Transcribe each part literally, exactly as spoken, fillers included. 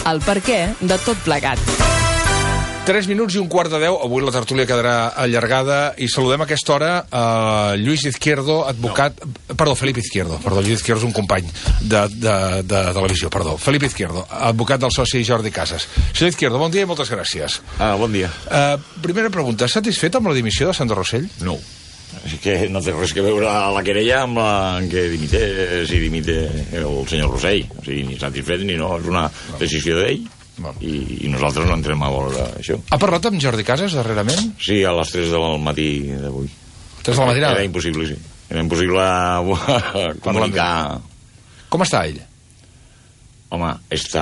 El perquè de tot plegat. Tres minuts i un quart de deu. Avui la tertúlia quedarà allargada i saludem a aquesta hora a Lluís Izquierdo, advocat... No. Perdó, Felip Izquierdo. Perdó, Lluís Izquierdo és un company de, de, de televisió, perdó. Felip Izquierdo, advocat del soci Jordi Casas. Senyor Izquierdo, bon dia i moltes gràcies. Ah, bon dia. Uh, primera pregunta, satisfet amb la dimissió de Sandro Rosell? No. És que no té res que veure la querella amb la que dimite, si dimite el senyor Rosell. O sigui, ni satisfet ni no, és una decisió d'ell. I, i nosaltres no entrem a veure això. Ha parlat amb Jordi Casas darrerament? Sí, a les tres del matí d'avui. tres de la matinada? Era impossible, sí. Era impossible comunicar. Com està ell? Home, està...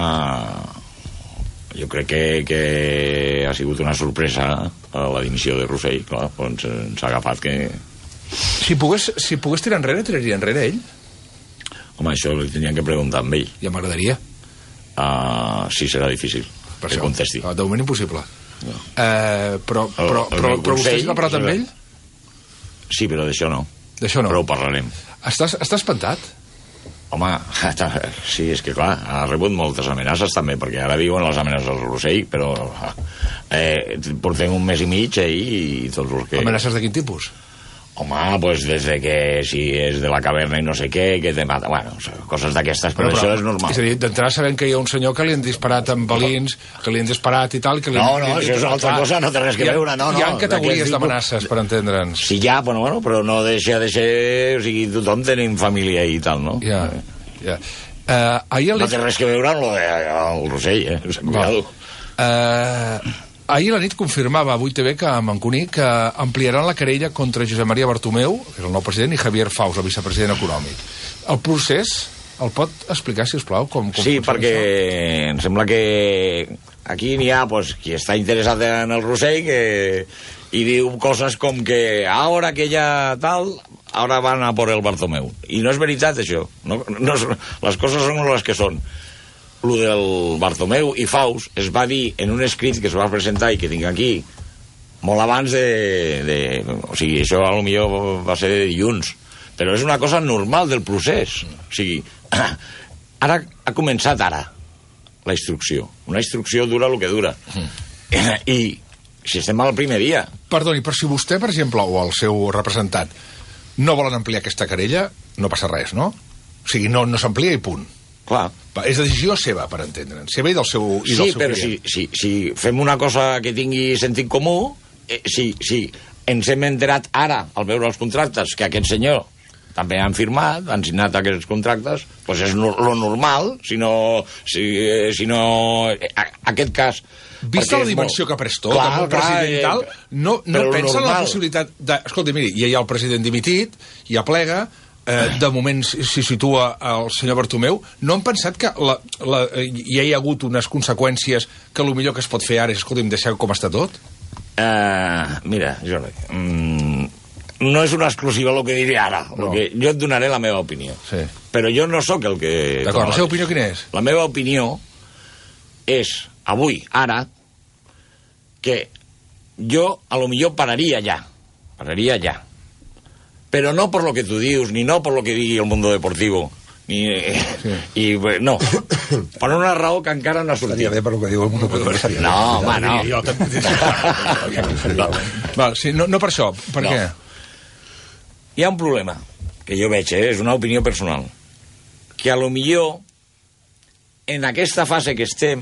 Jo crec que, que ha sigut una sorpresa la dimissió de Rosell. Clar, doncs ens ha agafat que... Si pogués, si pogués tirar enrere, tiraria enrere ell? Home, això li tenien que preguntar amb ell. Ja m'agradaria. Uh, sí, serà difícil per que això, contesti. De moment impossible. No. Uh, però però, el, el però, però vostè s'ha parlat amb ell? Sí, però d'això no. D'això no. Però ho parlarem. Estàs, estàs espantat? Home, sí, és que clar, ha rebut moltes amenaces també, perquè ara viuen les amenaces del Rosell, però eh, portem un mes i mig eh, i tots els que... Amenaces de quin tipus? Home, pues des de que si és de la caverna i no sé què, que te mata... Bueno, coses d'aquestes, però, però això és normal. És a dir, d'entrada sabem que hi ha un senyor que li han disparat amb balins, que li han disparat i tal... Que li no, han, no, això és una altra cosa, no té res que veure, no, no. Hi ha categories d'amenaces, per entendre'ns. Sí, ja, bueno, bueno, però no deixa de ser... O sigui, tothom tenim família i tal, no? Ja, ja. Uh, ahir no té res que veure amb lo de, el Rosell, eh? Cuidado. Uh, ahir a la nit confirmava a vuit T V que a Manconí que ampliaran la querella contra Josep Maria Bartomeu, que és el nou president, i Javier Faus, el vicepresident econòmic. El procés el pot explicar, si us plau, com, com sí, perquè això? Em sembla que aquí n'hi ha pues, qui està interessat en el Rosell que, i diu coses com que ara que ja tal, ara van a por el Bartomeu. I no és veritat, això. No, no és, les coses són les que són. Lo del Bartomeu i Faus es va dir en un escrit que es va presentar i que tinc aquí molt abans de... de o sigui, això a lo millor va ser de dilluns. Però és una cosa normal del procés. O sigui, ara ha començat ara la instrucció. Una instrucció dura el que dura. Mm. I si estem al primer dia... Perdoni, però si vostè, per exemple, o el seu representant, no volen ampliar aquesta querella, no passa res, no? O sigui, no, no s'amplia i punt. Clar. És decisió seva, per entendre'ns. Seva i del seu, i sí, del seu però si, si, si fem una cosa que tingui sentit comú, eh, si, si ens hem enterat ara, al veure els contractes, que aquest senyor també han firmat, han signat aquests contractes, doncs és no, lo normal, si no... Si, eh, si no a, aquest cas... Vista la dimensió molt... que pres tot, clar, amb el president i tal, no, no pensa en la possibilitat de... Escolta, miri, ja hi ha el president dimitit, ja plega, eh, de moment s'hi situa el senyor Bartomeu. No han pensat que la, la, ja hi ha hagut unes conseqüències que el millor que es pot fer ara és, escolta'm, deixeu com està tot? Uh, mira, Jordi, mm, no és una exclusiva el que diré ara. No. Que jo et donaré la meva opinió. Sí. Però jo no sóc el que... D'acord, la seva opinió quina és? La meva opinió és, avui, ara, que jo a lo millor pararia ja. Pararia ja. Pero no por lo que tú dius, ni no por lo que digui el mundo deportivo, ni... Sí. I, no, per una raó que encara no ha sortit. Estaria bé per lo que diu el mundo deportivo. No, home, no. Jo no. Val, sí, no, no per això, per no. Què? Hi ha un problema, que jo veig, eh, és una opinió personal, que a lo millor en aquesta fase que estem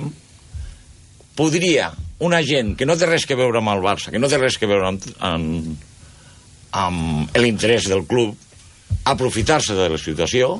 podria una gent que no té res que veure amb el Barça, que no té res que veure amb, amb, amb l'interès del club, aprofitar-se de la situació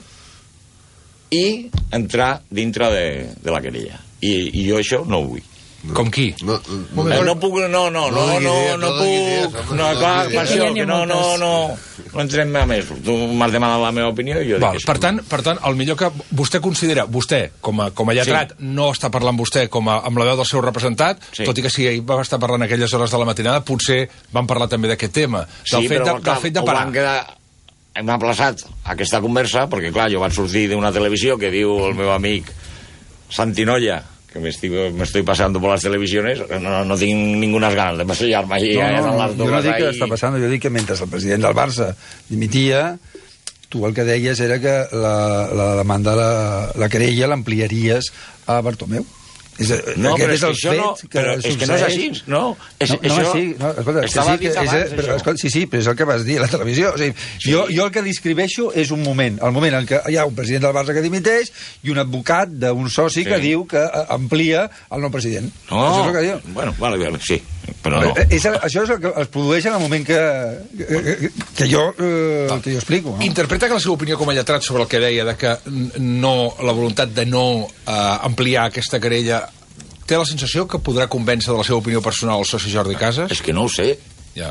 i entrar dintre de, de la querella. I, i jo això no ho vull. Com qui? No, no, no, no puc, no, no, no, no, no, no puc, no, clar, per això, que no, no, no, no entrem a més. Tu m'has demanat la meva opinió i jo Val, dic que per tant, per tant, el millor que vostè considera, vostè, com a, com a lletrat, sí. No està parlant vostè com a, amb la veu del seu representat, sí. Tot i que si ell va estar parlant aquelles hores de la matinada, potser van parlar també d'aquest tema. Del sí, fet però de, del fet de parar. Quedar... Hem aplaçat aquesta conversa, perquè clar, jo vaig sortir d'una televisió que diu el meu amic Santinolla, que me estoy, me estoy pasando por las televisiones, no, no tinc ningunas ganas de pasellar-me allí. No, no, no, jo no dic que està passant, jo dic que mentre el president del Barça dimitia, tu el que deies era que la, la demanda, la, la querella l'ampliaries a Bartomeu. És, no, però és, és, que això no, que però és que no és així, no? És, no, no això sí, no, escolta, estava sí, dit que abans, és, però, escolta, sí, sí, però és el que vas dir a la televisió. O sigui, sí. jo, jo el que descriveixo és un moment, el moment en què hi ha un president del Barça que dimiteix i un advocat d'un soci sí. que diu que amplia el nou president. No, això és el que diu. Bueno, vale, vale, sí, però no. És, això és el que es produeix en el moment que, que, que, jo, eh, no. que jo explico. No? Interpreta que la seva opinió com a lletrat sobre el que deia de que no, la voluntat de no eh, ampliar aquesta querella té la sensació que podrà convèncer de la seva opinió personal el soci Jordi Casas? És que no ho sé. Ja.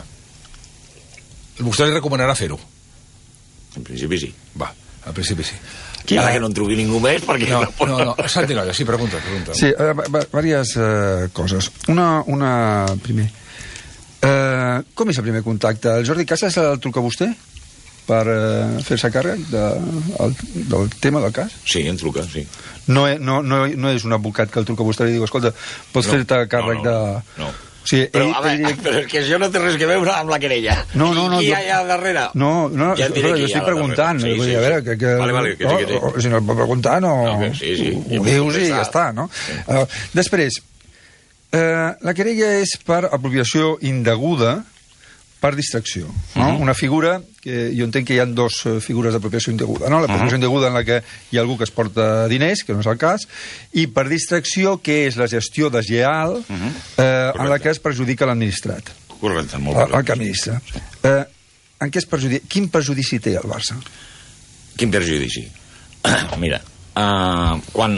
Vostè li recomanarà fer-ho? En principi sí. Va, en principi sí. I ara que no en truqui ningú més, perquè... No, no, no. Santi Noia, sí, pregunta, pregunta. Sí, uh, diverses uh, coses. Una, una primer. Uh, com és el primer contacte? El Jordi Casas el truca vostè per uh, fer-se càrrec de, el, del tema del cas? Sí, em truca, sí. No, no, no, no és un advocat que el truca a vostè i li diu, escolta, pots no, fer-te càrrec no, no, de... No, o sigui, però, ell, a veure, ell... però és que això no té res que veure amb la querella. No, no, no. Qui hi ha jo... allà darrere? No, no, ja escolta, jo estic preguntant. Sí, sí, a veure, que, que... Vale, vale, que sí, que sí. No, si no el pot preguntar, no... no que sí, sí. Ho, ho dius i ja està, no? Sí. Uh, després, uh, la querella és per apropiació indeguda per distracció, no? Uh-huh. Una figura que jo entenc que hi ha dues figures d'apropiació indeguda, no? L'apropiació uh-huh. indeguda en la que hi ha algú que es porta diners, que no és el cas, i per distracció, que és la gestió deslleial uh-huh. eh, en la que es perjudica l'administrat. Correcte, molt correcte. El que administra. Sí. Eh, en què es perjudica? Quin perjudici té el Barça? Quin perjudici? Mira, uh, quan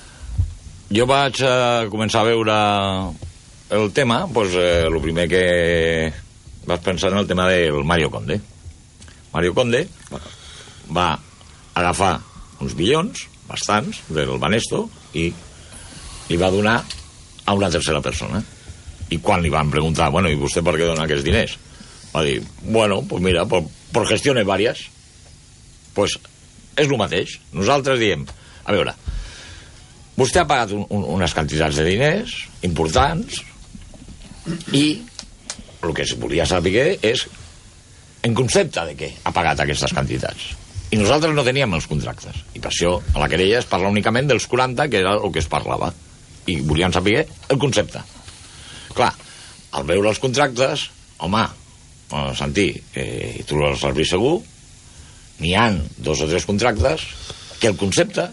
jo vaig uh, començar a veure el tema, doncs eh, el primer que vas pensar en el tema del Mario Conde. Mario Conde va agafar uns milions, bastants, del Banesto, i li va donar a una tercera persona. I quan li van preguntar, bueno, i vostè per què dona aquests diners? Va dir, bueno, pues mira, por, por gestiones varias. Pues és el mateix. Nosaltres diem, a veure, vostè ha pagat un, un, unes quantitats de diners importants i el que es volia saber és en concepte de què ha pagat aquestes quantitats. I nosaltres no teníem els contractes. I per això a la querella es parla únicament dels quaranta, que era el que es parlava. I volien saber el concepte. Clar, al veure els contractes, home, eh, Santi, eh, tu els has vist segur, n'hi han dos o tres contractes que el concepte...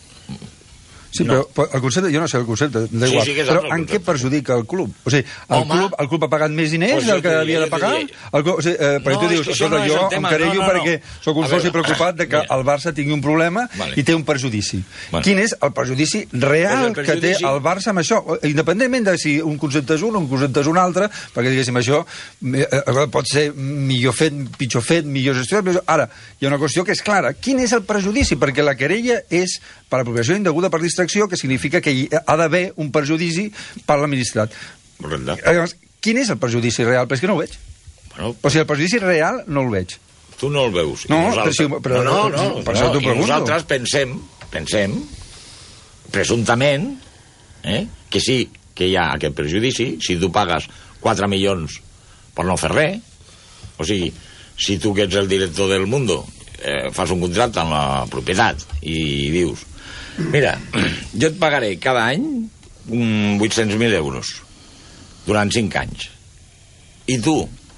Sí, no. però el concepte, jo no sé el concepte, sí, sí però en què perjudica el club? O sigui, el, club, el club ha pagat més diners pues del que havia de pagar? El, o sigui, eh, perquè no, tu dius, escolta, no jo em querello no, no, perquè sóc un soci preocupat de que mira. el Barça tingui un problema vale. i té un perjudici. Vale. Quin és el perjudici real pues el perjudici... que té el Barça amb això? Independentment de si un concepte és un o un concepte és un altre, perquè diguéssim això eh, pot ser millor fet, pitjor fet, millor gestionat, però ara, hi ha una qüestió que és clara. Quin és el perjudici? Perquè la querella és per apropiació indeguda per distracció, que significa que hi ha d'haver un perjudici per l'administrat. Llavors, quin és el perjudici real? Però és que no ho veig. Bueno, o sigui, el perjudici real no el veig. Tu no el veus. No, nosaltres... però, si, però, no, no, no, per no, no, i nosaltres pensem, pensem, presumptament, eh, que sí que hi ha aquest perjudici, si tu pagues quatre milions per no fer res, o sigui, si tu que ets el director del Mundo eh, fas un contracte amb la propietat i dius mira, jo et pagaré cada any um, vuit-cents mil euros durant cinc anys i tu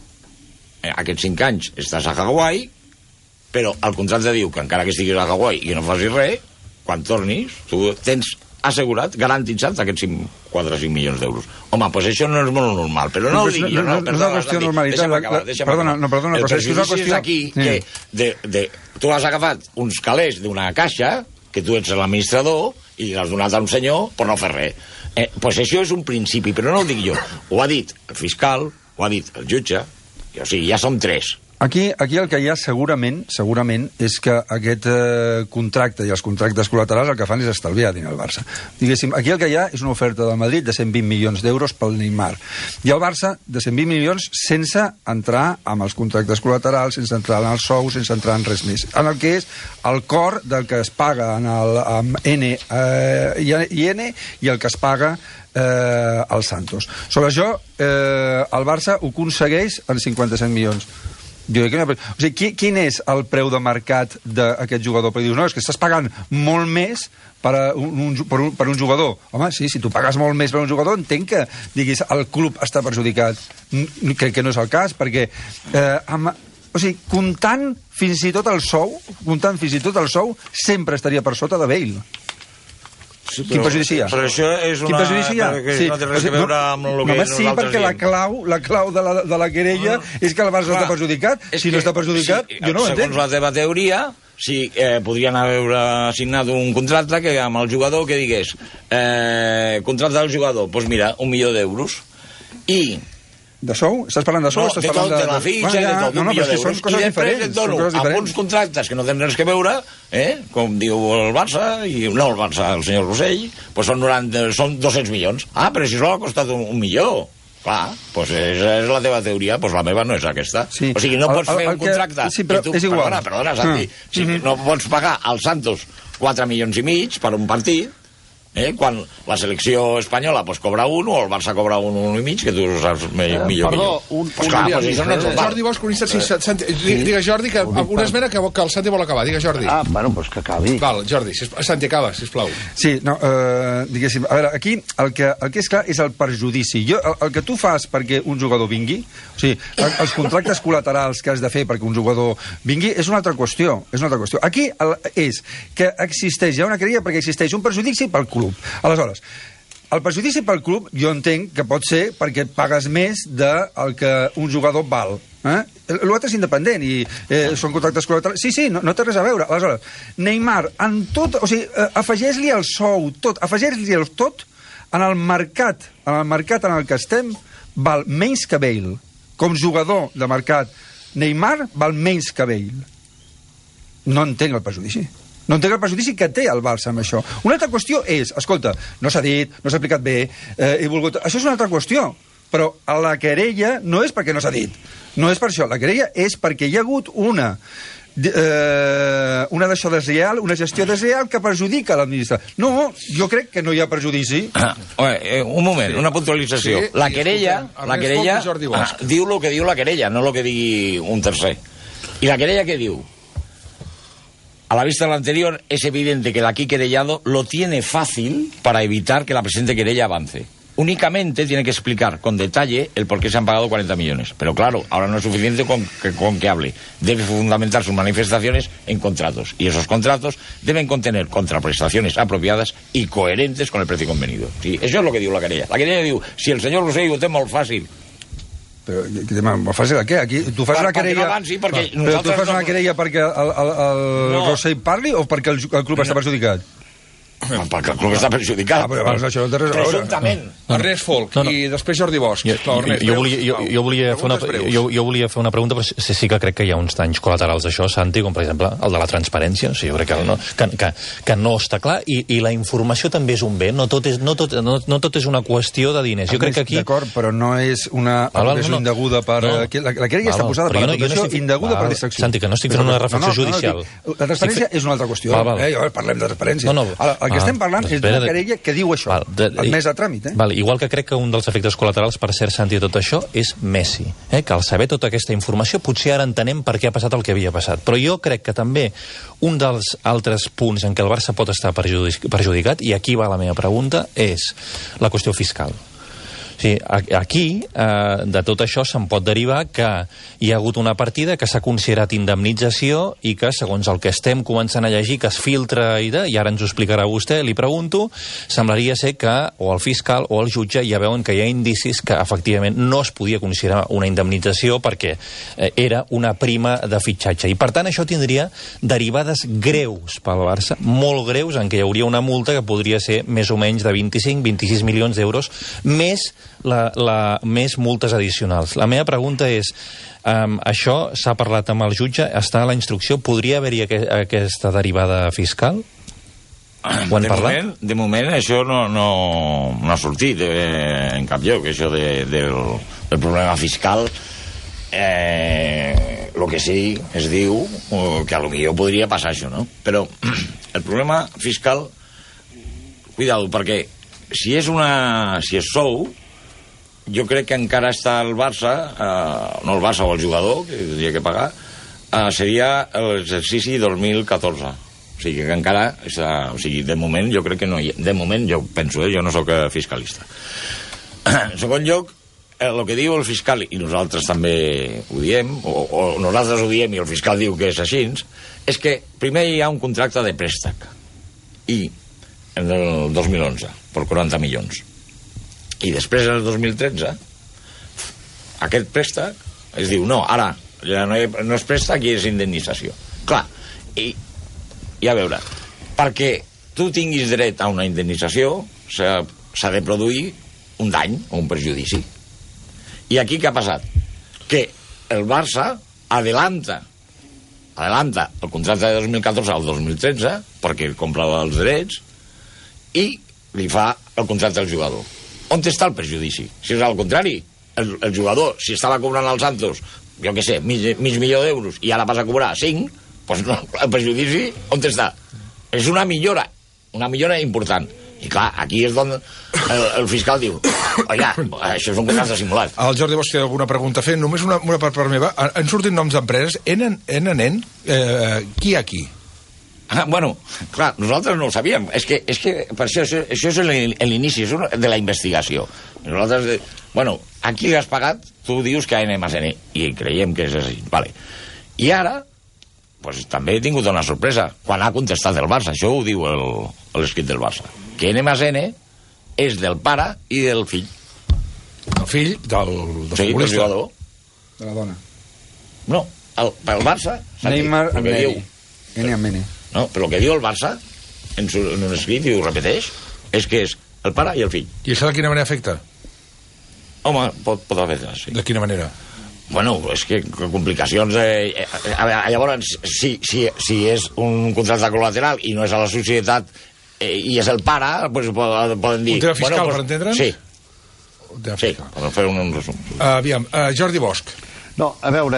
eh, aquests cinc anys estàs a Hawaii però el contracte diu que encara que estiguis a Hawaii i que no facis res, quan tornis tu tens assegurat, garantitzat aquests quatre o cinc milions d'euros. Home, doncs això no és molt normal, però no, no ho dic jo, no, no, no és una qüestió de normalitat. Deixa'm acabar, deixa'm perdona, acabar. No, perdona, el perjudici és, qüestió... és aquí sí. que de, de, de, tu has agafat uns calés d'una caixa, que tu ets l'administrador, i l'has donat a un senyor per no fer res. Eh, doncs això és un principi, però no ho dic jo. Ho ha dit el fiscal, ho ha dit el jutge, i, o sigui, ja som tres. Aquí, aquí el que hi ha segurament segurament és que aquest eh, contracte i els contractes col·laterals el que fan és estalviar dins el Barça. Diguéssim, aquí el que hi ha és una oferta del Madrid de cent vint milions d'euros pel Neymar. I el Barça de cent vint milions sense entrar amb els contractes col·laterals, sense entrar en els sous, sense entrar en res més. En el que és el cor del que es paga en el, amb N eh, i N i el que es paga eh, al Santos. Sobre això, eh, el Barça ho aconsegueix en cinquanta-set milions. Jo dic, o sigui, quin és el preu de mercat d'aquest jugador? Perquè dius, no, és que estàs pagant molt més per un, un, per, un, per un jugador. Home, sí, si tu pagues molt més per un jugador, entenc que, diguis, el club està perjudicat. Crec que no és el cas, perquè eh, amb, o sigui, comptant fins i tot el sou, comptant fins i tot el sou, sempre estaria per sota de Bale. Sí, però, quin perjudici hi ha? Però això és una... Quin perjudici hi ha? Sí. No té res a veure amb el que només sí, perquè la clau, la clau de la, de la querella no, és que el Barça està perjudicat. Si no està perjudicat, sí, jo no ho entenc. Segons la teva teoria, sí, eh, podrien haver signat un contracte que amb el jugador que digués eh, contracte del jugador, doncs mira, un milió d'euros. I... De sou? Estàs parlant de sou? No, estàs de tot, de, de la fitxa, bueno, ja, de tot, un no, milió d'euros. I després et dono amb uns contractes que no tenen res que veure, eh, com diu el Barça, i no el Barça, el senyor Rossell, pues són, noranta, són dos-cents milions. Ah, però si això ha costat un, un milió. Clar, pues és, és la teva teoria, pues la meva no és aquesta. Sí. O sigui, no pots el, el, fer un contracte... Que, sí, però tu, és igual. Perdona, perdona, Santi. Ah. Si mm-hmm. no pots pagar al Santos quatre milions i mig per un partit, eh, quan la selecció espanyola pues, cobra un o el Barça cobra un, un i mig, que tu saps millor. Eh, perdó, un, pues un clar, milió. Pues això no és el Jordi Bosch, cronista, sí, Santi, digues, Jordi, que una esmena que, que el Santi vol acabar. Digues, Jordi. Ah, bueno, doncs que acabi. Val, Jordi, si, Santi, acaba, sisplau. Sí, no, eh, diguéssim, a veure, aquí el que, el que és clar és el perjudici. Jo, el, el que tu fas perquè un jugador vingui, o sigui, el, els contractes col·laterals que has de fer perquè un jugador vingui és una altra qüestió, és una altra qüestió. Aquí el, és que existeix, hi ha una querella perquè existeix un perjudici pel club. Aleshores, el perjudici pel club jo entenc que pot ser perquè pagues més del que un jugador val. Eh? L'altre és independent i eh, són contractes col·laterals. Sí, sí, no, no té res a veure. Aleshores, Neymar, en tot, o sigui, eh, afegeix-li el sou, tot, afegeix-li el tot en el mercat, en el mercat en el que estem, val menys que Bale. Com jugador de mercat, Neymar val menys que Bale. No entenc el perjudici. No entenc el perjudici que té el Barça amb això. Una altra qüestió és, escolta, no s'ha dit, no s'ha explicat bé, eh, he volgut... Això és una altra qüestió, però a la querella no és perquè no s'ha dit. No és per això. La querella és perquè hi ha hagut una... Eh, una d'això desleal, una gestió desleal que perjudica l'administració. No, jo crec que no hi ha perjudici. Ah, eh, un moment, sí. Una puntualització. Sí, la querella, la querella ah, diu el que diu la querella, no el que digui un tercer. I la querella què diu? A la vista de lo anterior, es evidente que el aquí querellado lo tiene fácil para evitar que la presente querella avance. Únicamente tiene que explicar con detalle el por qué se han pagado cuarenta millones. Pero claro, ahora no es suficiente con que, con que hable. Debe fundamentar sus manifestaciones en contratos. Y esos contratos deben contener contraprestaciones apropiadas y coherentes con el precio convenido. Sí, eso es lo que diu la querella. La querella diu, si el senyor Rossell ho té molt fàcil... Però, molt fàcil de què? Aquí, tu fas per, una querella... No avanci, perquè no. Però tu fas una querella perquè el, el, el no. Rossell parli o perquè el, el club no. està perjudicat? Perquè el club està perjudicat. Ah, però abans això no té res a veure. Presumptament. No. Ernest Folk, no, no. I després Jordi Bosch. Jo, jo, Ernest, jo, volia, jo, jo, volia fer una, jo, jo volia fer una pregunta, però sí, sí que crec que hi ha uns danys col·laterals d'això, Santi, com per exemple el de la transparència. O sigui, jo crec que no, que, que, que no està clar, i, i la informació també és un bé, no tot és, no tot, no, no tot és una qüestió de diners. Jo crec que aquí... D'acord, però no és una agressió no, no, indeguda per... No. La, la querella està posada per no, no estic... indeguda val, per distracció. Santi, que no estic fent una reflexió no, no, judicial. No, no, la transparència és una altra qüestió. Val, val. Eh, parlem de transparència. No, no, Ara, el que ah, estem parlant és d'una querella que diu això, val, de, admès a tràmit. Eh? Val, igual que crec que un dels efectes col·laterals, per cert, Santi, tot això, és Messi. Eh? Que al saber tota aquesta informació, potser ara entenem per què ha passat el que havia passat. Però jo crec que també un dels altres punts en què el Barça pot estar perjudicat, i aquí va la meva pregunta, és la qüestió fiscal. Sí, aquí, eh, de tot això, se'n pot derivar que hi ha hagut una partida que s'ha considerat indemnització i que, segons el que estem començant a llegir, que es filtra i, de, i ara ens ho explicarà vostè, li pregunto, semblaria ser que o el fiscal o el jutge ja veuen que hi ha indicis que, efectivament, no es podia considerar una indemnització perquè eh, era una prima de fitxatge. I, per tant, això tindria derivades greus pel Barça, molt greus, en què hi hauria una multa que podria ser més o menys de vint-i-cinc a vint-i-sis milions d'euros, més La, la, més multes addicionals. La meva pregunta és, um, això s'ha parlat amb el jutge, està a la instrucció, podria haver-hi aqu aquesta derivada fiscal? Ho han de parlat? Moment, de moment això no, no, no ha sortit eh, en cap lloc, això de, del, del problema fiscal. Eh, lo que sí es diu que a lo millor podria passar això, no? Però el problema fiscal, cuidado, perquè si és una... si és sou, jo crec que encara està el Barça, eh, no el Barça o el jugador, que tindria que pagar, eh, seria l'exercici dos mil catorze. O sigui que encara està... O sigui, de moment jo crec que no hi ha... De moment jo penso, eh, jo no sóc fiscalista. En segon lloc, el que diu el fiscal, i nosaltres també ho diem, o, o nosaltres ho diem i el fiscal diu que és així, és que primer hi ha un contracte de préstec, i en el dos mil onze, per quaranta milions. I després, en el dos mil tretze, aquest préstec es diu, no, ara ja no, hi, no és préstec i és indemnització. Clar, i, i a veure, perquè tu tinguis dret a una indemnització s'ha de produir un dany o un perjudici. I aquí què ha passat? Que el Barça adelanta adelanta el contracte de dos mil catorze al dos mil tretze perquè comprava els drets i li fa el contracte al jugador. On està el perjudici? Si és al contrari, el, el jugador, si estava cobrant als Santos, jo què sé, mig, mig milió d'euros i ara passa a cobrar cinc, doncs no, el perjudici on està? És una millora, una millora important. I clar, aquí és on el, el fiscal diu, oiga, això és un contracte simulat. El Jordi Bosch té alguna pregunta a fer, només una, una per part meva. Han sortit noms d'empreses, N N N, eh, qui hi ha aquí? Ah, bueno, clar, nosaltres no ho sabíem. És que, és que per això, això, això és l'inici de la investigació. Nosaltres, bueno, a qui has pagat? Tu dius que a N M S N, i creiem que és així. Vale. I ara, pues, també he tingut una sorpresa, quan ha contestat el Barça, això ho diu l'escrit del Barça, que N M S N és del pare i del fill. El fill del, del sí, futbolista? Jugador. De la dona. No, el, el Barça... Neymar amb Neri. N M N. No, però el que diu el Barça, en, su, en un escrit, i ho repeteix, és que és el pare i el fill. I això de quina manera afecta? Home, pot, pot afectar, sí. De quina manera? Bueno, és que complicacions... Eh, eh, a veure, llavors, si, si, si és un contracte col·lateral i no és a la societat eh, i és el pare, pues, poden dir... Un tema fiscal, bueno, pues, per entendre'ns? Sí. Un tema sí, fiscal. per fer un, un resum. Uh, aviam, uh, Jordi Bosch. No, a veure...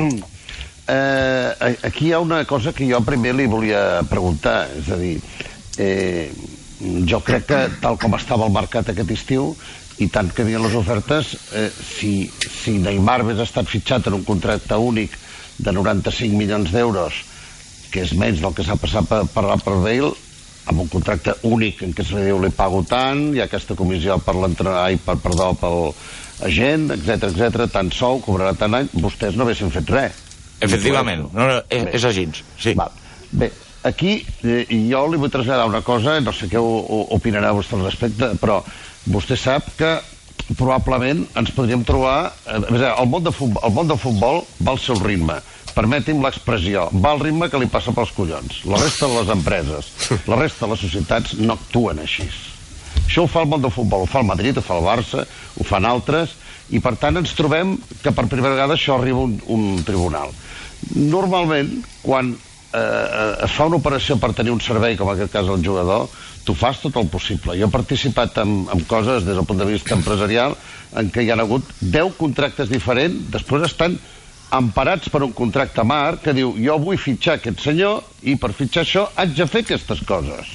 Eh, aquí hi ha una cosa que jo primer li volia preguntar, és a dir, eh, jo crec que tal com estava el mercat aquest estiu i tant que havien les ofertes, eh, si, si Neymar hagués estat fitxat en un contracte únic de noranta-cinc milions d'euros, que és menys del que s'ha passat per, per, per Bale, amb un contracte únic en què se li diu li pago tant, hi ha aquesta comissió per l'entrenador, per, perdó, pel agent, etcètera, etcètera, tant sou, cobrarà tant any, vostès no haguessin fet res. Efectivament, no, no, és, és així, sí. Val. Bé, aquí eh, jo li vull traslladar una cosa, no sé què opinarà vostè al respecte, però vostè sap que probablement ens podríem trobar... Eh, el, món de futbol, el món del futbol va al seu ritme, permeti'm l'expressió, va al ritme que li passa pels collons. La resta de les empreses, la resta de les societats no actuen així. Això ho fa el món del futbol, ho fa el Madrid, ho fa el Barça, ho fan altres, i per tant ens trobem que per primera vegada això arriba a un, un tribunal. Normalment, quan eh, es fa una operació per tenir un servei, com en aquest cas el jugador, tu fas tot el possible. Jo he participat en, en coses des del punt de vista empresarial en què hi ha hagut deu contractes diferents, després estan emparats per un contracte marc que diu jo vull fitxar aquest senyor i per fitxar això haig de fer aquestes coses.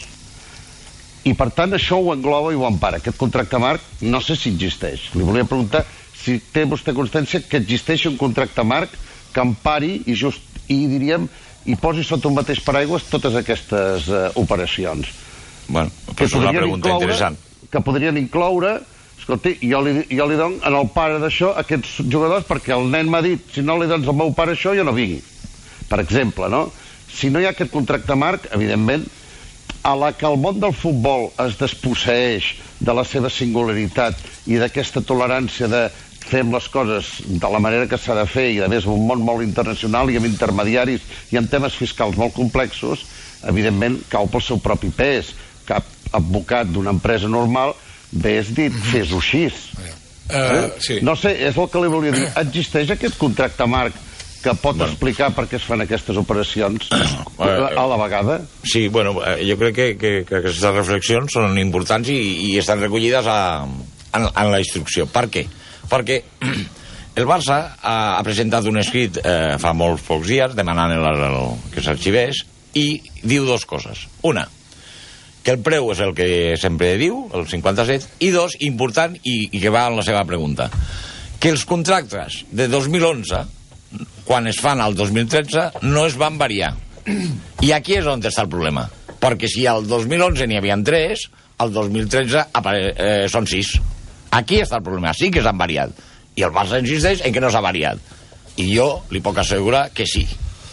I per tant això ho engloba i ho empara. Aquest contracte marc no sé si existeix. Li volia preguntar si té vostè constància que existeix un contracte marc que empari i, just, i diríem, i posi sota un mateix paraigües totes aquestes uh, operacions. Bueno, que és una pregunta incloure, interessant. Que podrien incloure, escolti, jo li, jo li dono al pare d'això aquests jugadors perquè el nen m'ha dit, si no li dones al meu pare això, jo no vingui. Per exemple, no? Si no hi ha aquest contracte marc, evidentment, a la que el món del futbol es desposseeix de la seva singularitat i d'aquesta tolerància de fem les coses de la manera que s'ha de fer i a més un món molt internacional i amb intermediaris i amb temes fiscals molt complexos, evidentment cau pel seu propi pes. Cap advocat d'una empresa normal vés dit, fes-ho així. Uh, sí. No sé, és el que li volia dir. Existeix aquest contracte marc que pot bueno. explicar per què es fan aquestes operacions a la vegada? Sí, bueno, jo crec que, que, que aquestes reflexions són importants i, i estan recollides a, en, en la instrucció. Per què? Perquè el Barça ha, ha presentat un escrit eh, fa molts pocs dies demanant el, el, que s'arxivés i diu dues coses. Una, que el preu és el que sempre diu, el cinquanta-set, i dos, important, i, i que va en la seva pregunta, que els contractes de dos mil onze, quan es fan al dos mil tretze, no es van variar. I aquí és on està el problema. Perquè si al dos mil onze n'hi havia tres, al dos mil tretze apare- eh, són sis. Aquí està el problema, sí que s'han variat. I el Barça insisteix en que no s'ha variat. I jo li puc assegurar que sí.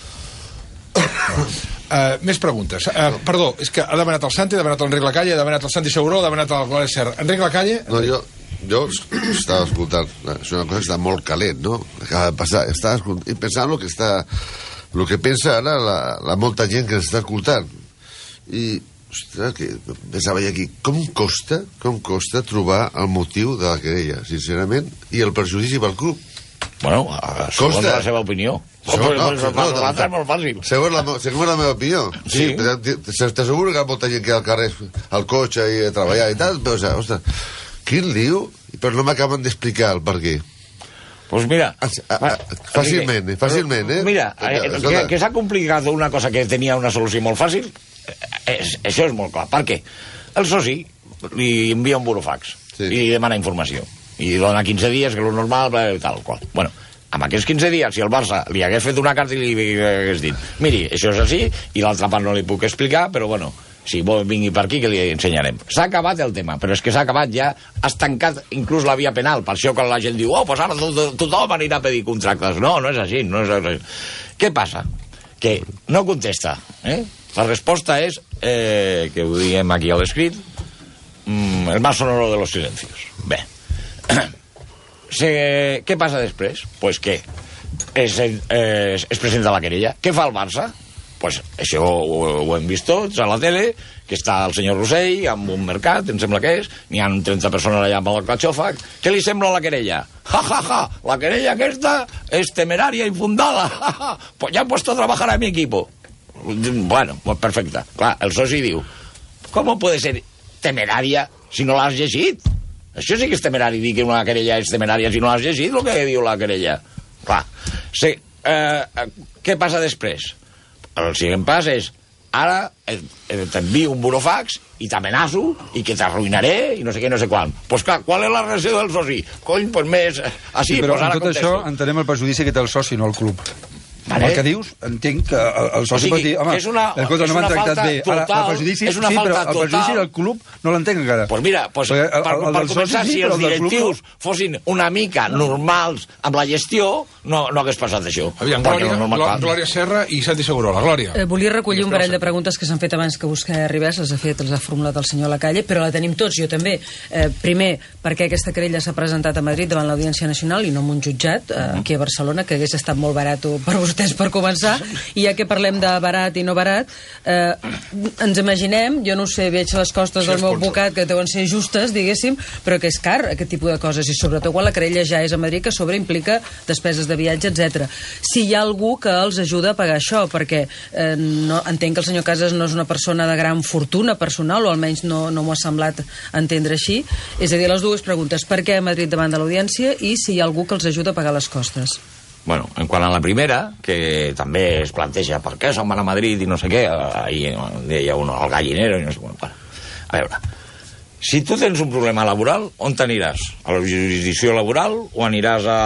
Uh, més preguntes. Uh, perdó, és que ha demanat el Santi, ha demanat l'Enric Lacalle, ha demanat el Santi Seguró, ha demanat el Glòria Serra. Enric Lacalle... No, jo, jo estava escoltant, és una cosa que està molt calent, no? Acaba de passar, estava escoltant, i pensant el que està, el que pensa ara la, la molta gent que està escoltant. I, ostres, que pensava jo aquí, com costa, com costa trobar el motiu de la querella, sincerament, i el perjudici pel club? Bueno, segons la seva opinió. Segons, no, no, no, l'altre és molt fàcil. Segons la, segons la meva opinió. Sí. sí T'asseguro que hi ha molta gent que al carrer, al cotxe i a treballar i tal, però, o sigui, ostres, quin lío, però no m'acaben d'explicar el per què. Pues mira... Fàcilment, fàcilment, eh? Mira, que, que s'ha complicat una cosa que tenia una solució molt fàcil, és, això és molt clar. Per què? El soci li envia un burofax sí. i li demana informació. I dona quinze dies, que és el normal, i tal, qual. Bueno, amb aquests quinze dies, si el Barça li hagués fet una carta i li hagués dit miri, això és així, i l'altra part no li puc explicar, però bueno, si vol vingui per aquí que li ensenyarem. S'ha acabat el tema, però és que s'ha acabat ja, has tancat inclús la via penal, per això quan la gent diu, oh, pues ara to to tothom anirà a pedir contractes. No, no és així, no és així. Què passa? Que no contesta, eh? La resposta és, eh, que ho diem aquí a l'escrit, mm, el más sonoro de los silencios. Bé. Se, què passa després? Pues que es, eh, es presenta la querella. Què fa el Barça? Pues això ho, ho hem vist tots a la tele, que està el senyor Rossell amb un mercat, em sembla que és, n'hi ha trenta persones allà amb el catxòfag. Què li sembla la querella? Ja, ja, ja, la querella aquesta és temerària i infundada. Ja, ja, pues ya he puesto a trabajar a mi equipo. Bueno, pues perfecte. Clar, el soci diu, com puede ser temeraria si no l'has llegit? Això sí que és temerari, dir que una querella és temerària si no has llegit el que diu la querella. Clar. Sí, eh, què passa després? El següent pas és, ara t'envio un burofax i t'amenaço i que t'arruïnaré i no sé què, no sé quan. Doncs pues clar, qual és la reacció del soci? Cony, doncs pues més... Així, sí, però pues ara en tot contesto. Això entenem el perjudici que té el soci, no el club. Vale. El que dius, entenc que el, el soci o sigui, pot dir, home, és una, escolta, no m'han tractat bé. Total, ara, el perjudici, sí, però el perjudici del club no l'entenc encara. Doncs pues mira, pues, el, el, per, el per començar, sí, si els directius no... fossin una mica normals amb la gestió, no, no hagués passat això. Aviam, Glòria, no Glòria Serra i Santi Seguró. La Glòria. Eh, volia recollir un parell de preguntes que s'han fet abans que vostè arribés, les ha fet, les ha formulat el senyor Lacalle, però la tenim tots, jo també. Eh, primer, perquè aquesta querella s'ha presentat a Madrid davant l'Audiència Nacional i no en un jutjat, eh, aquí a Barcelona, que hagués estat molt barat per vostès per començar. I ja que parlem de barat i no barat, eh, ens imaginem, jo no sé, veig les costes del meu advocat que deuen ser justes, diguéssim, però que és car aquest tipus de coses, i sobretot quan la querella ja és a Madrid, que a sobre implica despeses de viatge, etcètera. Si hi ha algú que els ajuda a pagar això, perquè eh, no, entenc que el senyor Casas no és una persona de gran fortuna personal, o almenys no, no m'ho ha semblat entendre així. És a dir, les dues preguntes, per què a Madrid davant de l'Audiència i si hi ha algú que els ajuda a pagar les costes. Bueno, en quant a la primera, que també es planteja per què se'n van a Madrid i no sé què, ahir deia uno, al gallinero i no sé què. Bueno, a veure, si tu tens un problema laboral, on t'aniràs? A la jurisdicció laboral o aniràs a,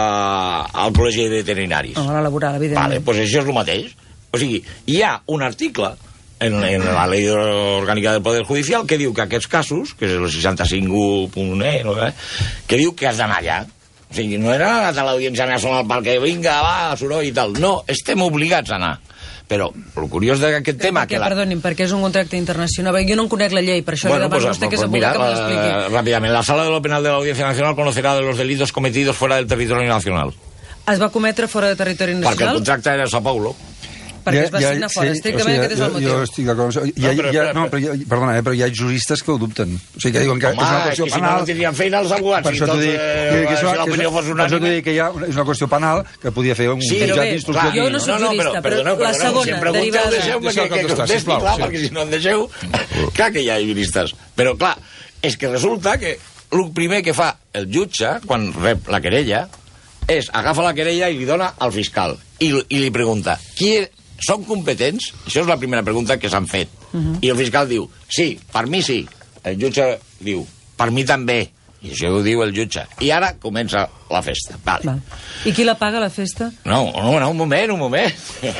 al col·legi de veterinaris? A la laboral, evidentment. Vale, doncs pues això és el mateix. O sigui, hi ha un article en, en la Ley Orgànica del Poder Judicial que diu que aquests casos, que és el seixanta-cinc punt e, no, que diu que has d'anar allà. O sigui, no era a l'Audiència Nacional perquè vinga, va, soroll i tal. No, estem obligats a anar. Però el curiós d'aquest tema... Perquè, que la... perdonin, perquè és un contracte internacional. Jo no en conec la llei, per això bueno, le demano pues, a vostè que pues, se pugui que me l'expliqui. Uh, rápidamente, la Sala de lo Penal de la Audiencia Nacional conocerá de los delitos cometidos fuera del territorio nacional. Es va cometre fora de territori nacional? Perquè el contracte era a Sao Paulo. Perquè ja, es va signar ja, fora. Sí, estrictament o sigui, aquest és el motiu. Jo estic d'acord. Hi ha, no, però, hi ha, no, però, hi ha, perdona, eh, però hi ha juristes que ho dubten. O sigui, que diuen que home, és una qüestió és que penal... si no, no tindrien feina els advocats. Per això t'ho dic, que, que, si l'opinió fos unànime... Per això t'ho dic que hi ha és una qüestió penal que podia fer un sí, jutjat d'instrucció. Jo no soc jurista, però, però, però la segona, si em pregunteu, deixeu-me que, que contesti, clar, perquè si no em deixeu... Clar que hi ha juristes. Però, clar, és que resulta que el primer que fa el jutge, quan rep la querella, és agafa la querella i li dona al fiscal. I, i li pregunta, qui són competents? Això és la primera pregunta que s'han fet. Uh-huh. I el fiscal diu, sí, per mi sí. El jutge diu, per mi també. I això ho diu el jutge. I ara comença la festa. Vale. Va. I qui la paga, la festa? No, no, no, un moment, un moment.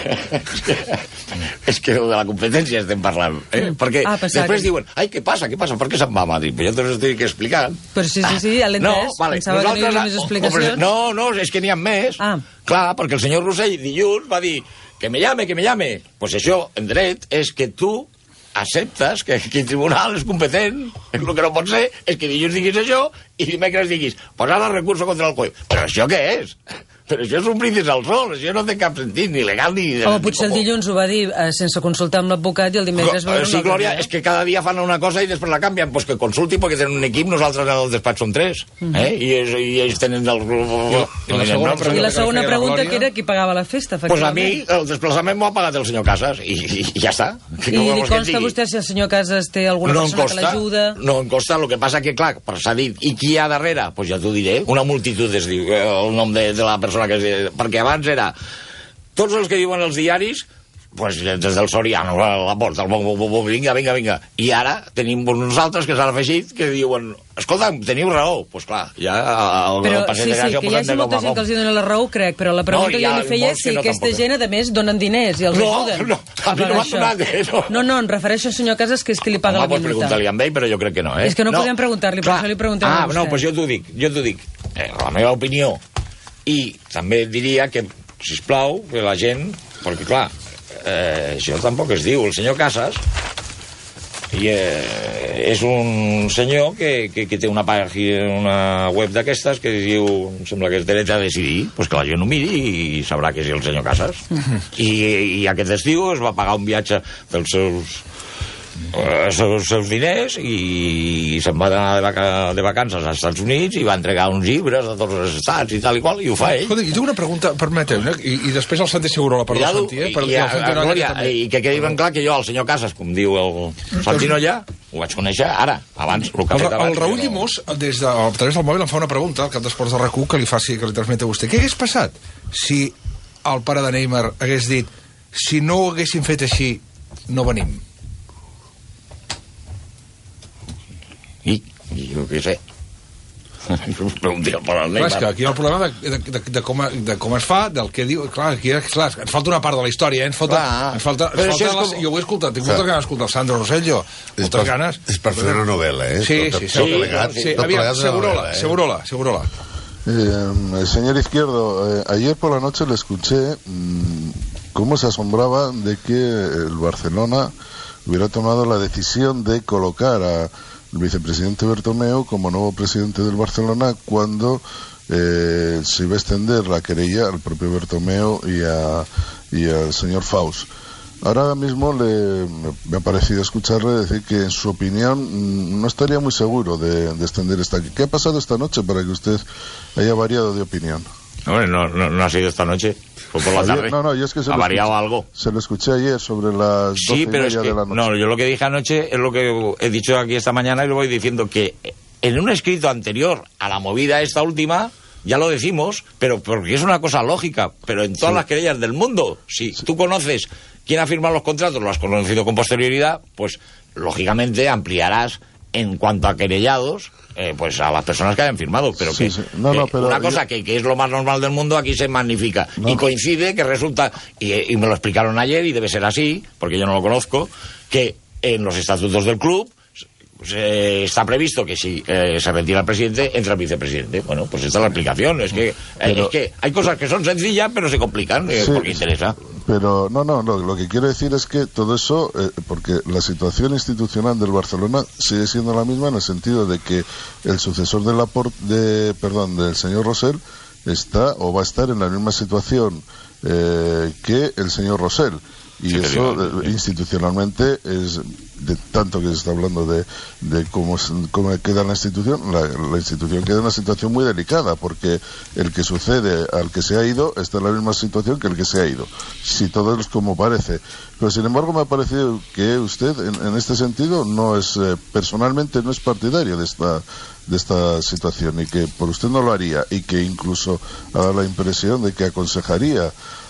És que de la competència estem parlant. Eh? Perquè ah, després que... diuen, ai, què passa, què passa? Per què se'n va a Madrid? Però jo te l'estic explicant. Però sí, sí, sí, a l'entès. No, vale. Pensava Nosaltres... que no hi havia més explicacions. No, no, és que n'hi ha més. Ah. Clar, perquè el senyor Rosell dilluns va dir que me llame, que me llame. Pues això, en dret, és que tu acceptes que, que el tribunal és competent. El que no pot ser és que dilluns diguis això i dimecres diguis, pues ara recurso contra el juez. Però això què és? Però això és un brindis al sol, això no té cap sentit, ni legal ni... Home, potser el dilluns ho va dir eh, sense consultar amb l'advocat i el dimecres va dir... Sí, Glòria, és que cada dia fan una cosa i després la canvien. Pues que consulti, perquè tenen un equip, nosaltres en el despatx som tres. Mm -hmm. eh? I, és, I ells tenen el... I la segona, I la segona pregunta, que era qui pagava la festa, pues a mi el desplaçament m'ho ha pagat el senyor Casas, i, i, i ja està. I no li consta a vostè si el senyor Casas té alguna no persona costa, que l'ajuda? No em costa, el que passa que, clar, s'ha dit, i qui hi ha darrere? Pues ja t'ho diré, una multitud es diu, el nom de, de la persona que es diu, perquè abans era tots els que diuen els diaris, pues, des del Soriano, la Porta, el bo, bo, bo, vinga, vinga, vinga. I ara tenim uns altres que s'han afegit que diuen, escolta, teniu raó. Doncs pues, clar, ja el, però, el passeig sí, de gràcia... Sí, que hi hagi molta gent que els dona la raó, crec, però la pregunta no, que jo li feia és si no aquesta tampoc. gent, a més, donen diners i els no, ajuden. No, a mi no m'han donat diners, no. No, no, em refereixo al senyor Casas, que és qui li paga Home, la minuta. Home, preguntar-li amb ell, però jo crec que no, eh? És que no, no. podem preguntar-li, per això li preguntem ah, a vostè. Ah, no, doncs jo t'ho dic, jo t'ho dic. Eh, la meva opinió. I també diria que sisplau, que la gent, perquè clar, eh, això tampoc es diu, el senyor Casas i, eh, és un senyor que, que, que té una pàgina, una web d'aquestes que diu, em sembla que és dret a decidir, pues que la gent ho miri i sabrà que és el senyor Casas. Uh-huh. I, i aquest estiu es va pagar un viatge dels seus els seus, seus diners i se'n va anar de, vaca, de vacances als Estats Units i va entregar uns llibres a tots els estats i tal i qual, i ho fa ell. Escolta, i tinc una pregunta, permeteu, i, i després el Santi Segurola, perdó, Cuidado, Santi, eh? Per i, a, a, Glòria, i que quedi ben clar que jo, el senyor Casas, com diu el Santi Nolla, ho vaig conèixer ara, abans, el que ha fet abans. El Raül Llimós, des de, a través del mòbil, em fa una pregunta, al cap d'esports de RAC u, que li faci, que li transmeti a vostè. Què hagués passat si el pare de Neymar hagués dit, si no ho haguessin fet així, no venim? I, i jo què sé. Pregunti al pare del Neymar. Clar, és que aquí hi ha el problema de, de, de, de, com, de com es fa, del que diu... Clar, aquí, clar, ens falta una part de la història, eh? Ens falta... Clar, ens falta, ens falta les, com... Jo ho he escoltat, tinc moltes ganes d'escoltar el Sandro Rosello. És per, ganes. és per fer una novel·la, eh? Sí, sí, sí. Tot plegat, sí, sí. Aviam, Segurola, eh? Segurola, Segurola. Eh, señor Izquierdo, eh, ayer por la noche le escuché mmm, cómo se asombraba de que el Barcelona hubiera tomado la decisión de colocar a el vicepresidente Bertomeu como nuevo presidente del Barcelona cuando eh, se iba a extender la querella al propio Bertomeu y, a, y al señor Faust. Ahora mismo le, me ha parecido escucharle decir que en su opinión no estaría muy seguro de, de extender esta... ¿Qué ha pasado esta noche para que usted haya variado de opinión? Hombre, no, no, no ha sido esta noche, fue por la ayer, tarde. No, no, yo es que se ha variado escuché, algo. Se lo escuché ayer sobre las doce sí, pero y media es que, de la noche. No, yo lo que dije anoche es lo que he dicho aquí esta mañana y lo voy diciendo, que en un escrito anterior a la movida esta última, ya lo decimos, pero porque es una cosa lógica, pero en todas sí. las querellas del mundo, si sí. tú conoces quién ha firmado los contratos, lo has conocido con posterioridad, pues lógicamente ampliarás en cuanto a querellados, eh, pues a las personas que hayan firmado, pero sí, que, sí. No, no, pero una cosa yo... que, que es lo más normal del mundo aquí se magnifica no. y coincide que resulta, y, y me lo explicaron ayer y debe ser así, porque yo no lo conozco, que en los estatutos del club eh, está previsto que si eh, se retira el presidente, entra el vicepresidente. Bueno, pues esta es la explicación. Es que, pero, es que hay cosas que son sencillas, pero se complican eh, sí, porque interesa. Pero no, no, no, lo que quiero decir es que todo eso, eh, porque la situación institucional del Barcelona sigue siendo la misma en el sentido de que el sucesor de Laporte, de, perdón, del señor Rosell está o va a estar en la misma situación eh, que el señor Rosell. Y sí, eso eh, institucionalmente es de tanto que se está hablando de, de cómo, cómo queda la institución, la, la institución queda en una situación muy delicada, porque el que sucede al que se ha ido está en la misma situación que el que se ha ido, si todo es como parece. Pero sin embargo me ha parecido que usted en, en este sentido no es, eh, personalmente no es partidario de esta de esta situación, y que por usted no lo haría, y que incluso ha dado la impresión de que aconsejaría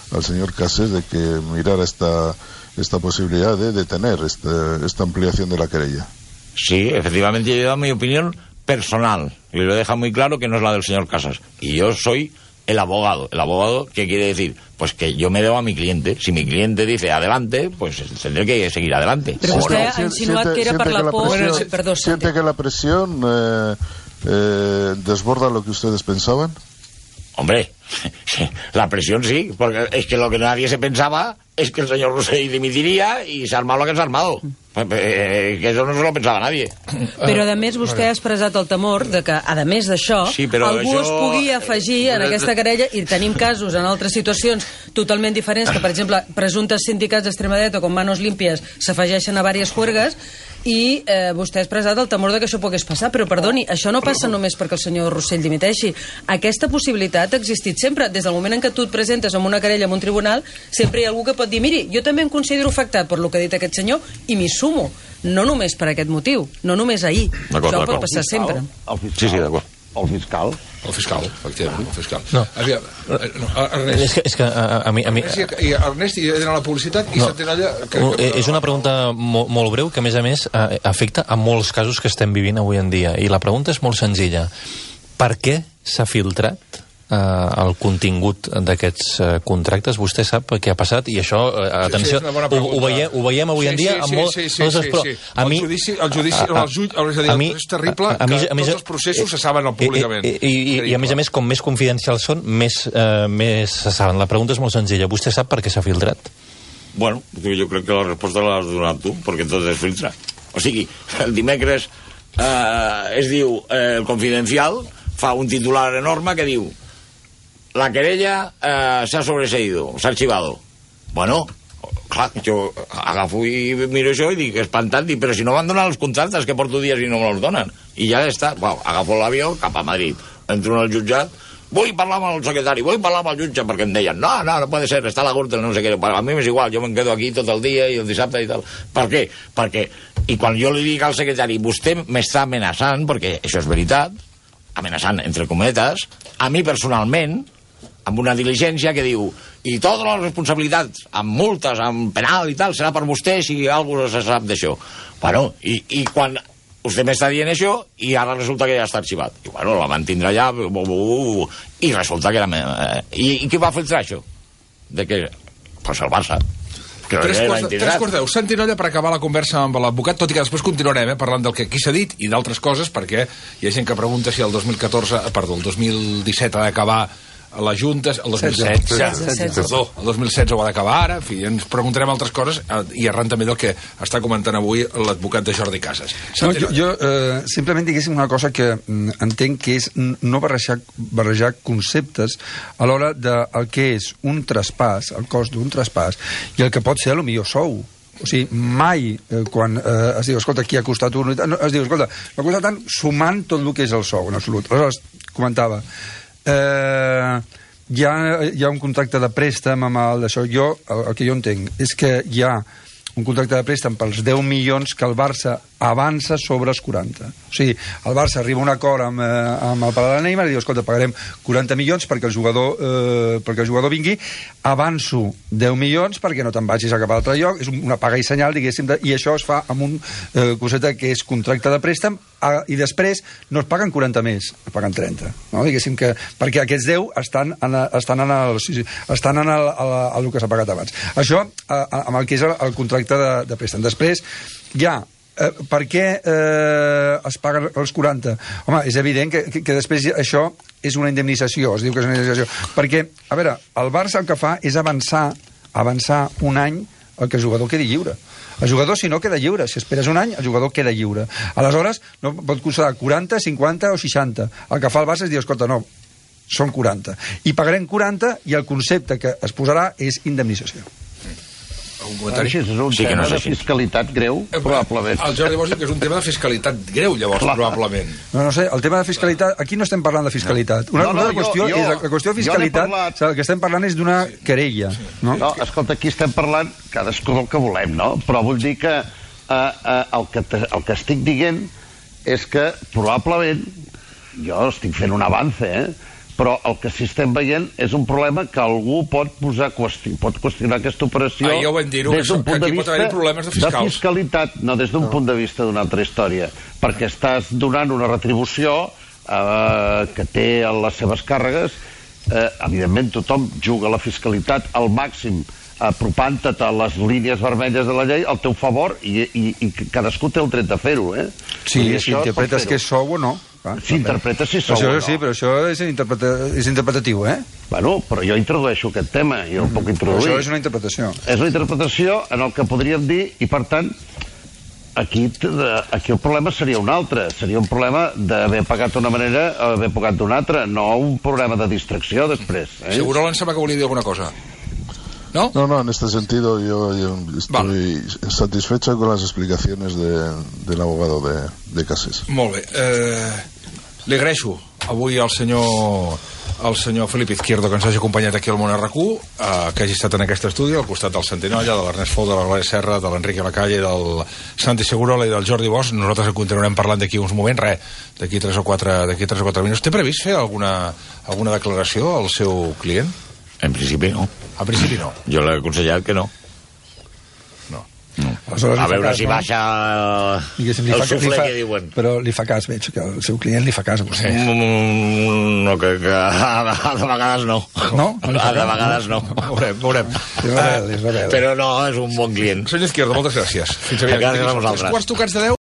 al señor Casés de que mirara esta, esta posibilidad de detener este, esta ampliación de la querella. Sí, efectivamente, yo he dado mi opinión personal, y lo deja muy claro que no es la del señor Casas, y yo soy el abogado. ¿El abogado qué quiere decir? Pues que yo me debo a mi cliente. Si mi cliente dice adelante, pues tendré que seguir adelante. Pero usted ha insinuat que era per la por... Perdó, ¿Siente que la presión eh, eh, desborda lo que ustedes pensaban? Hombre, la presión sí, porque es que lo que nadie se pensaba es que el señor Rosell dimitiría y se ha armado lo que se ha armado. Eh, que eso no se lo pensava nadie. Però, a més, vostè ha expressat el temor de que, a més d'això, sí, algú això... es pugui afegir en aquesta querella, i tenim casos en altres situacions totalment diferents, que, per exemple, presumptes sindicats d'extrema dreta com Manos Limpias s'afegeixen a diverses juergues, i eh, vostè ha expressat el temor de que això pogués passar, però perdoni, això no passa només perquè el senyor Rosell dimiteixi. Aquesta possibilitat ha existit sempre. Des del moment en què tu et presentes amb una querella en un tribunal, sempre hi ha algú que pot dir, miri, jo també em considero afectat per lo que ha dit aquest senyor i m'hi sumo. No només per aquest motiu, no només ahir. Això pot passar sempre. El fiscal, sí, sí, d'acord. El fiscal. El fiscal, efectivament, el fiscal. No. Aviam, no, Ernest. És que, és que a, a mi... A mi... Ernest, i, Ernest, i d'anar a la publicitat, i no. Santinolla... Que, que... És una pregunta molt, molt breu, que a més a més afecta a molts casos que estem vivint avui en dia. I la pregunta és molt senzilla. Per què s'ha filtrat el contingut d'aquests contractes? Vostè sap què ha passat, i això, atenció, sí, sí, ho, ho, veiem, ho veiem avui en dia sí, sí, amb molt... Sí, sí, sí, sí, sí. A mi, el judici, el judici, el jutge, és a dir, mi, és terrible a, a mi, que tots els processos se saben públicament. I, i, i, i a més a més, com més confidencials són, més, uh, més se saben. La pregunta és molt senzilla. Vostè sap per què s'ha filtrat? Bueno, jo crec que la resposta l'has donat tu, perquè tot es filtra. O sigui, el dimecres eh, es diu eh, el Confidencial, fa un titular enorme que diu: la querella eh, se ha sobreseído, se ha archivado. Bueno, clar, jo agafo i miro això i dic, espantat, dic, però si no van donar els contractes, que porto dies i no me els donen. I ja està, bueno, agafo l'avió cap a Madrid, entro en el jutjat, vull parlar amb el secretari, vull parlar amb el jutge, perquè em deien, no, no, no puede ser, està a la Gürtel, no sé què, a mi m'és igual, jo me'n quedo aquí tot el dia i el dissabte i tal. Per què? Perquè, i quan jo li dic al secretari, vostè m'està amenaçant, perquè això és veritat, amenaçant entre cometes, a mi personalment, amb una diligència que diu, i totes les responsabilitats, amb multes, amb penal i tal, serà per vostè si algú se sap d'això. Bueno, i, i quan vostè m'està dient això, i ara resulta que ja està arxivat. I bueno, la mantindrà ja, uh, uh, uh, i resulta que era... Eh, i, I qui va filtrar això? De què? Pues el Barça. Tres quarts, tres quarts deu. Santinolla, per acabar la conversa amb l'advocat, tot i que després continuarem eh, parlant del que aquí s'ha dit i d'altres coses, perquè hi ha gent que pregunta si el dos mil catorze, perdó, el dos mil disset ha d'acabar a la Junta, el dos mil setze, perdó, el dos mil setze ho ha d'acabar ara, en fi, ens preguntarem altres coses, i arran també del que està comentant avui l'advocat de Jordi Casas. No, jo jo eh, simplement diguéssim una cosa que mm, entenc que és no barrejar, barrejar conceptes a l'hora del que és un traspàs, el cost d'un traspàs, i el que pot ser a lo millor sou. O sigui, mai eh, quan eh, es diu, escolta, aquí ha costat una unitat, no, es diu, escolta, m'ha costat tant sumant tot el que és el sou, en absolut. Aleshores, comentava, Eh, hi, ha, hi ha un contracte de préstec amb el d'això. Jo, el, el que jo entenc és que hi ha un contracte de préstec pels deu milions que el Barça avança sobre els quaranta. O sigui, el Barça arriba a un acord amb, eh, amb el pare de Neymar i diu, escolta, pagarem quaranta milions perquè el jugador, eh, perquè el jugador vingui, avanço deu milions perquè no te'n vagis a cap altre lloc, és una paga i senyal, diguéssim, de, i això es fa amb un eh, concepte que és contracte de préstec, a, i després no es paguen quaranta més, es paguen trenta, no? Diguéssim que, perquè aquests deu estan en, estan en, el, estan en el, el, el, el que s'ha pagat abans. Això eh, amb el que és el, el contracte de, de préstec. Després hi ha Eh, per què eh, es paguen els quaranta? Home, és evident que, que, que després això és una indemnització, es diu que és una indemnització, perquè, a veure, el Barça el que fa és avançar avançar un any el que el jugador quedi lliure. El jugador, si no, queda lliure. Si esperes un any, el jugador queda lliure. Aleshores, no pot costar quaranta, cinquanta o seixanta. El que fa el Barça és dir, escolta, no, són quaranta. I pagarem quaranta i el concepte que es posarà és indemnització. Un comentari? Així, és un sí, tema no de fiscalitat greu, eh, probablement. El Jordi Bosch diu que és un tema de fiscalitat greu, llavors, Clar. probablement. No, no sé, el tema de fiscalitat... Aquí no estem parlant de fiscalitat. Una, no, no, una no, qüestió jo, jo, és, la qüestió de fiscalitat, parlat... el que estem parlant és d'una sí. querella. No? no, escolta, aquí estem parlant cadascú del que volem, no? Però vull dir que, eh, eh, el, que te, el que estic dient és que probablement, jo estic fent un avance, eh? però el que sí estem veient és un problema que algú pot posar qüestió, pot qüestionar aquesta operació ah, ja ho vam dir, des d'un punt de vista de, de fiscalitat, no des d'un no. punt de vista d'una altra història, perquè estàs donant una retribució eh, que té les seves càrregues. Eh, evidentment tothom juga la fiscalitat al màxim, apropant-te a les línies vermelles de la llei al teu favor, i, i, i cadascú té el dret de fer-ho, eh? Sí, si interpretes que és sou o no. Si interpretes si sou això, o no. Sí, però això és, interpreta és interpretatiu, eh? Bueno, però jo introdueixo aquest tema, jo el puc introduir. Això és una interpretació. És una interpretació en el que podríem dir, i per tant, aquí, aquí el problema seria un altre, seria un problema d'haver pagat d'una manera o haver pagat d'una altra, no un problema de distracció després. Eh? Seguro em sembla que volia dir alguna cosa. ¿No? No, no, en este sentido yo, yo estoy vale. satisfecho con las explicaciones de, del abogado de, de Casés. Molt bé. Eh, li agraeixo avui al senyor al senyor Felip Izquierdo que ens hagi acompanyat aquí al Món R Q, eh, que hagi estat en aquest estudi al costat del Santinolla, de l'Ernest Fou, de la Glòria Serra, de l'Enrique Lacalle, del Santi Segurola i del Jordi Bosch. Nosaltres en continuarem parlant d'aquí uns moments, res, d'aquí tres o quatre d'aquí tres o quatre minuts. Té previst fer alguna, alguna declaració al seu client? En principi no. A principi no. Jo l'he aconsellat que no. No. no. A veure cas, si baixa el, el suflé que diuen. Però li fa cas, veig, que el seu client li fa cas a vostè. Mm, no, que, que a, a de vegades no. No? no a de vegades no. Veurem, veurem. És rebel, és rebel. Però no, és un bon client. Senyor Izquierdo, moltes gràcies. Fins aviat. Gràcies a vosaltres. Quarts tocats de deu.